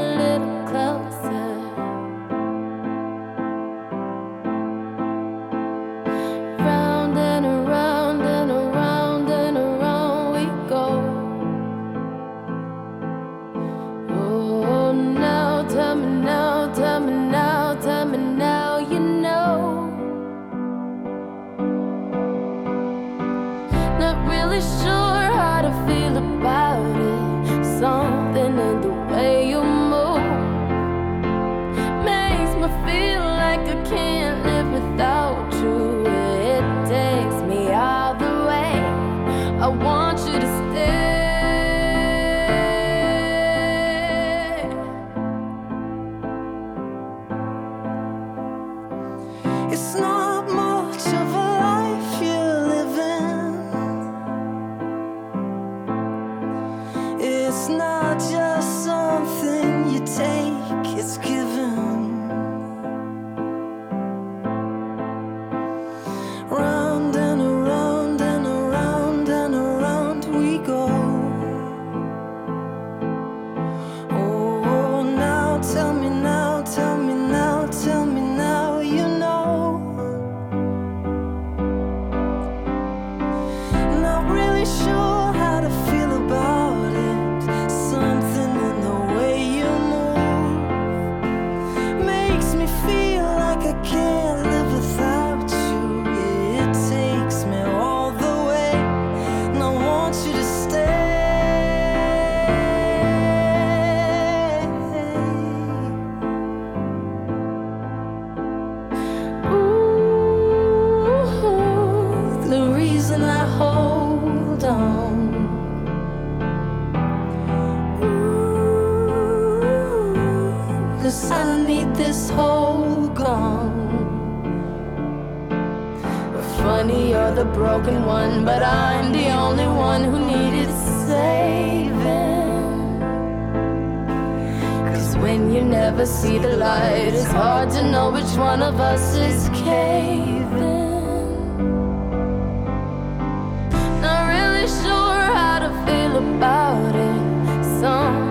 little closer. Round and around and around and around we go. Oh, now tell me now, tell me now, tell me now, you know. Not really sure how to feel about it. Something in the way you move makes me feel like I can't live without you. It takes me all the way. I want you to stay. It's not much of a life you're living. It's not just something you take, it's given. Round and around and around and around we go. Oh, now tell me now, tell me now, tell me now, you know. Not really sure how to feel about it. Something in the way you move makes me feel like I can't live without you. It takes me all the way, and I want you to stay. Ooh, the reason I hold on. Ooh, 'cause I need this hold gone. Funny, you're the broken one, but I'm the only one who needed saving. 'Cause when you never see the light, it's hard to know which one of us is caving. Not really sure how to feel about it. Some